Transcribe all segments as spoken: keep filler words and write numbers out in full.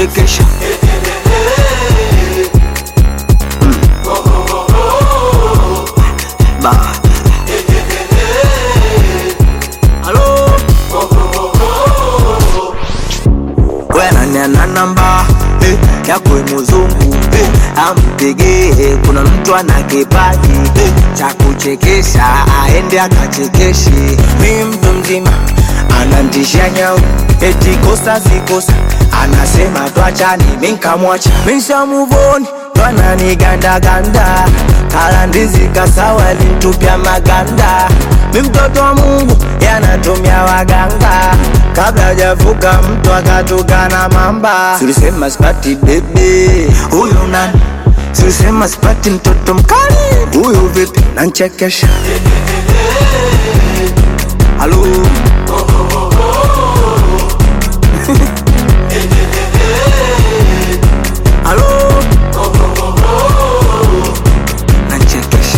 nanchekesha. mm. Ba Hello Wena namba eh, yako muzungu eh, ampige. Kuna mtu ana kipaji eh, cha kuchekesha, aende akachekeshe. Mimi mtu mzima anantisha nyau, eti kosa sikosa, anasema tuachane, mimi nikamwacha. Mimi sha move on, twana ni ganda ganda, kala ndizi kasawa nitupia maganda. Mimi mtoto wa Mungu yanatumia waganga, kabla hajavuka mtu akatukana mamba. Tulisema sipati bebe, huyu nani? Tulisema sipati mtoto mkali, huyu vipi? Nanchekesha. Hello Hello nanchekesha.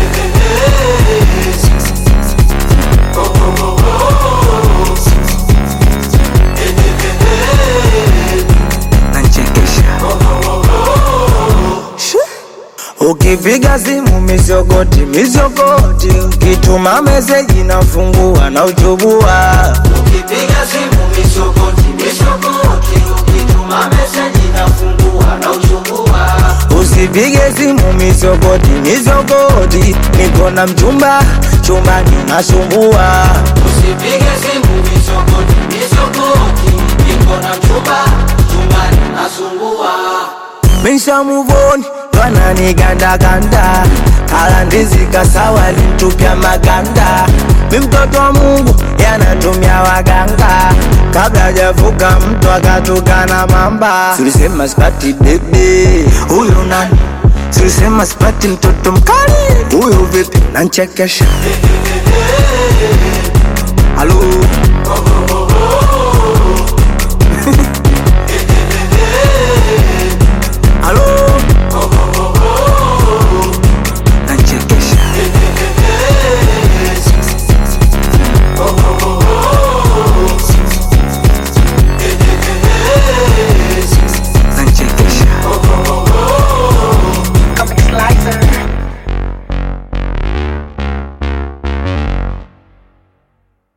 Ukipiga simu misogoti misogoti, ukituma message nafungua na uchubua. Ukipiga simu misogoti misogoti, ukituma message nafungua na uchubua. Usipige simu misogoti misogoti, niko na mchumba chumbani nasumbua. Usipige simu misogoti misogoti, niko na mchumba chumbani nasumbua. Misha move on, twana ni ganda ganda, kala ndizi kasawa nitupia maganda. Mimi mtoto wa Mungu yanatumia waganga, kabla hajavuka mtu akatukana mamba. Tulisema sipati bebe, huyu nani? Tulisema sipati mtoto mkali, huyu vipi? Nanchekesha. Hello